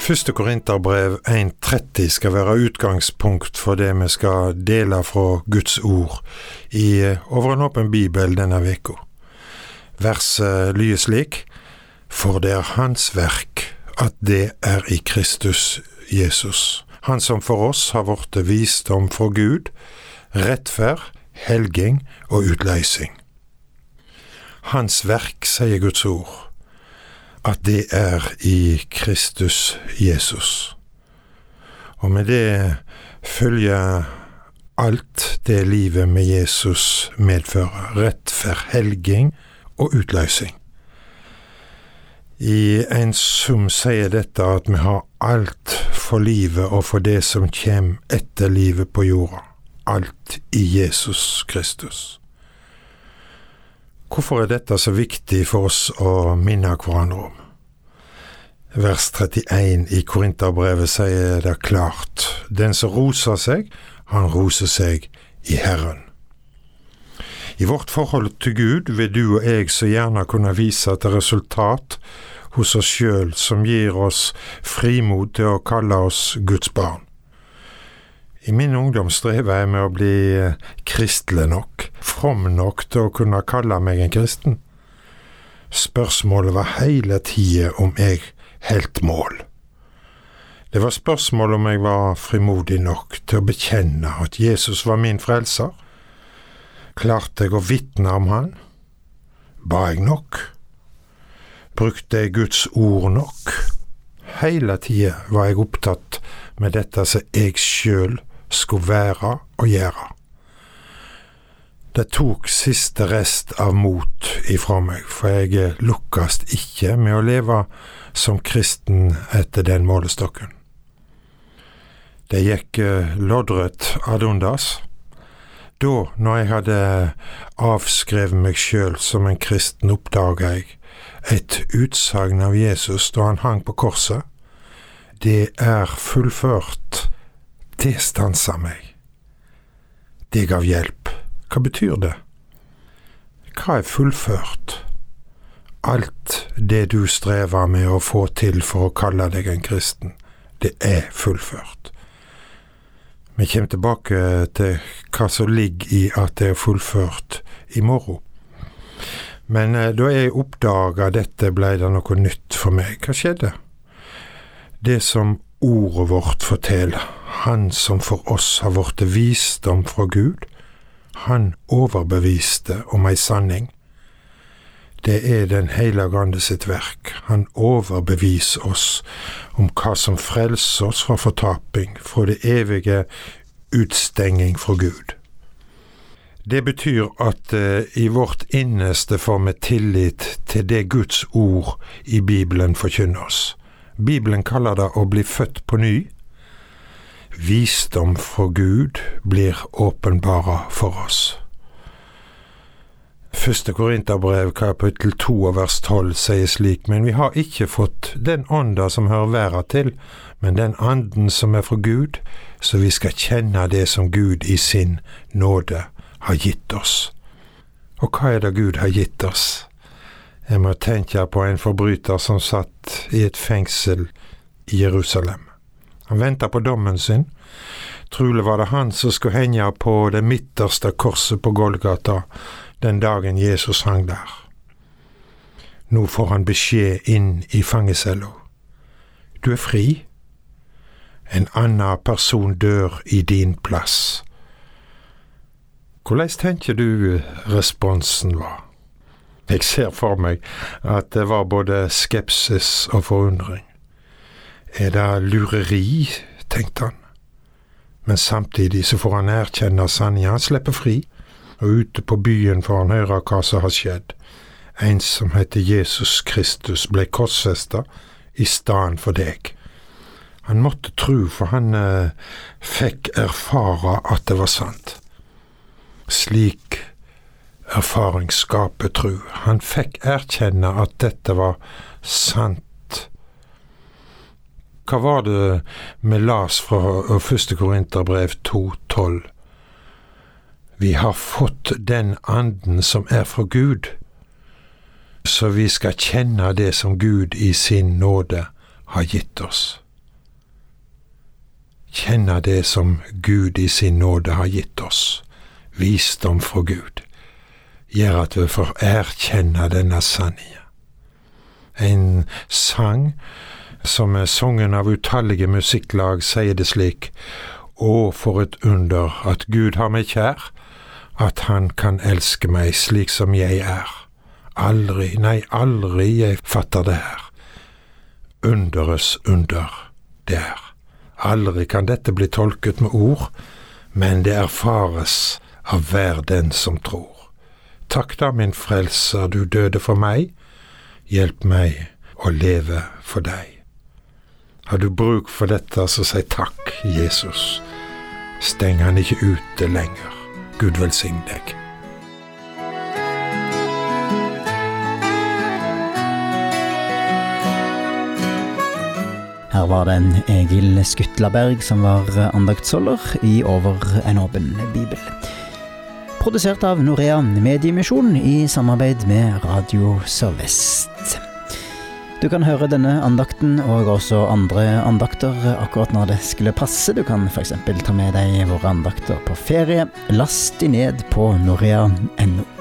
Første Korinterbrev 1:30 skal være utgangspunkt for det vi skal dele fra Guds ord i Over en åpen bibel denne veka. Verset lyder slik: For det hans verk at det i Kristus Jesus, han som for oss har vært visdom fra Gud, rettferd, helging og utløsing. Hans verk, sier Guds ord, at det i Kristus Jesus. Og med det følger alt det livet med Jesus medfører, rettferd, helging og utløsing. I en sum sier dette at vi har alt for livet og for det som kommer etter livet på jorda. Alt i Jesus Kristus. Hvorfor dette så viktig for oss å minne hverandre om? Vers 31 i Korinterbrevet sier det klart: Den som roser seg, han roser seg i Herren. I vårt forhold til Gud vil du og jeg så gjerne kunne vise et resultat hos oss selv som gir oss frimod til å kalle oss Guds barn. I min ungdom strever jeg med å bli kristelig nok, from nok til å kunne kalle meg en kristen. Spørsmålet var hele tiden om jeg helt mål. Det var spørsmål om jeg var frimodig nok til å bekjenne at Jesus var min frelser. Klarte jeg å vitne om han? Ba jeg nok? Brukte jeg Guds ord nok? Hele tiden var jeg opptatt med dette som jeg selv skulle være og gjøre. Det tok siste rest av mot ifra meg, for jeg lukkast ikke med å leve som kristen etter den målestokken. Det gikk loddrett ad undas. Da, når jeg hadde avskrevet meg selv som en kristen, oppdaget jeg et utsagn av Jesus da han hang på korset. Det fullført. Det stanset meg. Det gav hjelp. Hva betyr det? Hva fullført? Alt det du strever med å få til for å kalle deg en kristen, det fullført. Vi kommer tilbake til hva som ligger i at det fullført i morgen. Men da jeg oppdaget dette, ble det noe nytt for meg. Hva skjedde? Det som ordet vårt forteller, han som for oss har vært visdom fra Gud, han overbeviste om ei sanning. Det den Hellige Ande sitt verk. Han overbeviser oss om hva som frelser oss fra fortaping, fra det evige utstenging fra Gud. Det betyr at i vårt inneste får vi tillit til det Guds ord i Bibelen forkynner oss. Bibelen kaller det å bli født på ny. Visdom fra Gud blir åpenbara for oss. Første Korinterbrev kapittel 2 vers 12 sier slik: Men vi har ikke fått den ånda som hører verden til, men den anden som fra Gud, så vi skal kjenne det som Gud i sin nåde har gitt oss. Og hva det Gud har gitt oss? Jeg må tenke på en forbryter som satt i et fengsel i Jerusalem. Han ventet på dommen sin. Trolig var det han som skulle henge på det midterste korset på Golgata den dagen Jesus hang der. Nå får han beskjed inn i fangecella. Du fri. En annen person dør i din plass. Hvordan tenker du responsen var? Jeg ser for meg at det var både skepsis og forundring. Det lureri, tenkte han. Men samtidig så får han erkjenne sanningen. Han slipper fri, og ute på byen får han høre hva som har skjedd. En som heter Jesus Kristus ble korsfestet i stedet for deg. Han måtte tro, for han fikk erfare at det var sant. Slik erfaring skaper tro. Han fikk erkjenne at dette var sant. Hva var det vi las fra 1. Korinterbrev 2:12? Vi har fått den anden som fra Gud, så vi skal kjenne det som Gud i sin nåde har gitt oss. kjenne det som Gud i sin nåde har gitt oss, visdom fra Gud, gjør at vi får erkjenne denne sanningen. En sang som sunget av utallige musikklag sier det slik: «Å, for et under at Gud har meg kjær, at han kan elske meg slik som jeg er. Aldri, nei, aldri jeg fatter det her. Underes under det er. Aldri kan dette bli tolket med ord, men det erfares av hver den som tror. Takk da, min frelser, du døde for meg. Hjelp meg å leve for deg.» Har du bruk for dette, så si takk, Jesus. Steng han ikke ute lenger. Gud velsign deg. Her var det en Egil Skutlaberg som var andaktsholder i Over en åpen bibel. Produsert av Norea Mediemisjon i samarbeid med Radio Sør-Vest. Du kan høre denne andakten og også andre andakter akkurat når det skulle passe. Du kan for eksempel ta med deg våre andakter på ferie. Last de ned på norea.no.